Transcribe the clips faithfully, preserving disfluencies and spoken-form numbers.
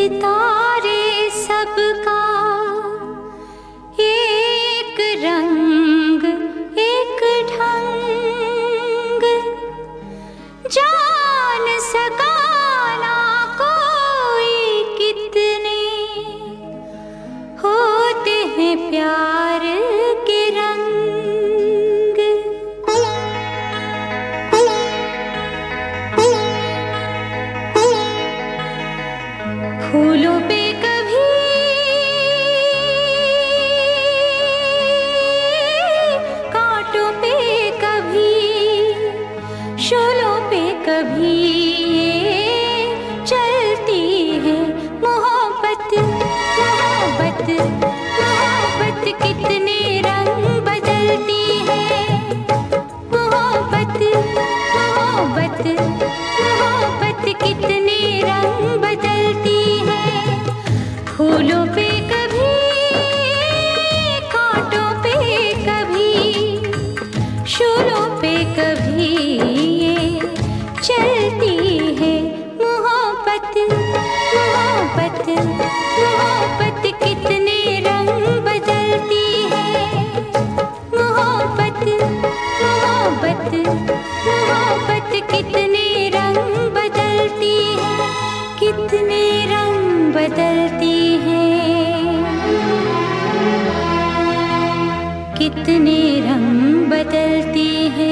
सितारे सबका एक रंग एक ढंग, जान सका ना कोई कितने होते हैं प्यार के रंग। फूलों पे कभी कांटों पे कभी शोलों पे कभी ये चलती है मोहब्बत। मोहब्बत मोहब्बत कितने रंग बदलती है। मोहब्बत मोहब्बत मोहब्बत कितने रंग बदलती है। फूलों पे कभी कांटों पे कभी शोलों पे कभी ये चलती है मोहब्बत। मोहब्बत मोहब्बत कितने रंग बदलती है। मोहब्बत मोहब्बत मोहब्बत कितने रंग बदलती है। कितने रंग बदलती है। कितने रंग बदलती है।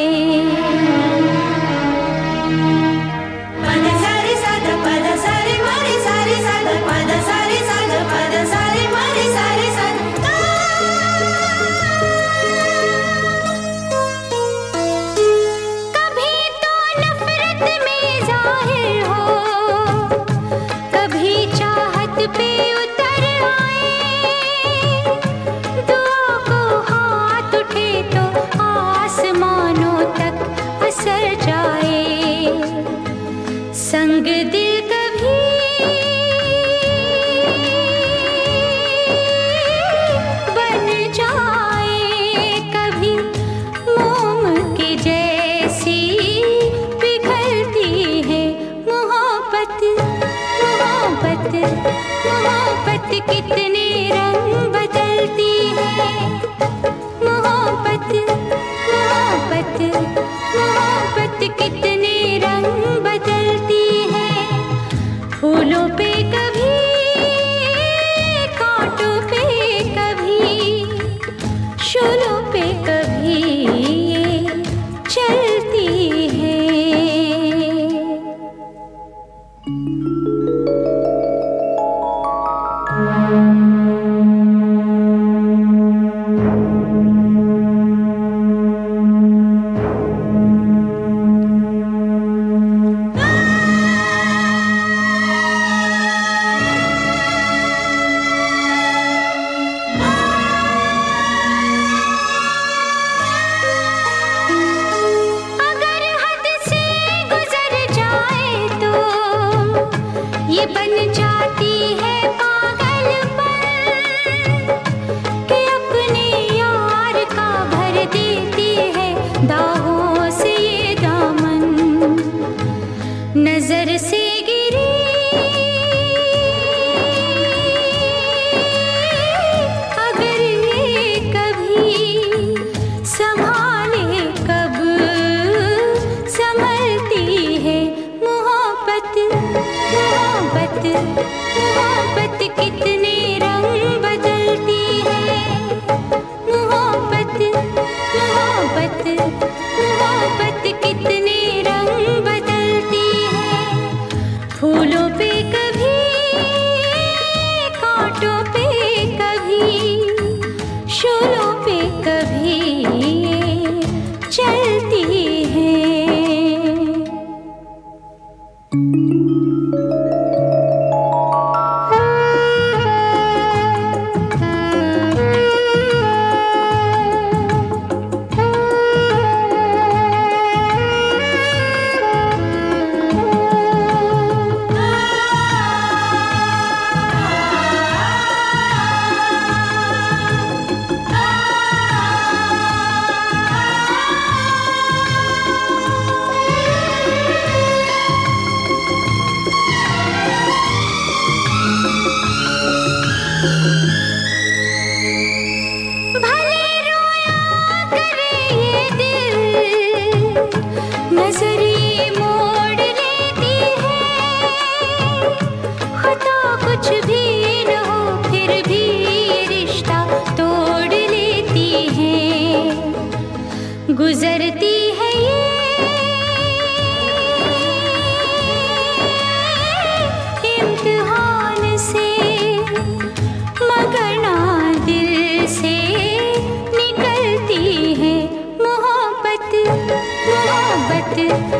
संग दिल कभी बन जाए, कभी मोम के जैसी पिघलती है मोहब्बत। मोहब्बत मोहब्बत कितने रंग बदलती है। मोहब्बत मोहब्बत मोहब्बत कितने रंग बदलती है। फूलों पे कभी कांटों पे कभी शोलों पे कभी ये चलती है। ये बन जाती है पागलपन कि अपने यार का भर देती है दागों से ये दामन। नजर से गिरी अगर ये कभी संभाले कब संभलती है मोहब्बत। मोहब्बत मोहब्बत कितने रंग बदलती है। मोहब्बत मोहब्बत मोहब्बत कितने रंग बदलती है। फूलों पे कभी कांटों पे कभी शोलों पे कभी ये चलती है। भले रोया करे ये दिल, नजरिए मोड़ लेती है। खता कुछ भी न हो फिर भी ये रिश्ता तोड़ लेती है। गुजरती है ये इम्तिहान से, मगर ना दिल से निकलती है मोहब्बत, मोहब्बत।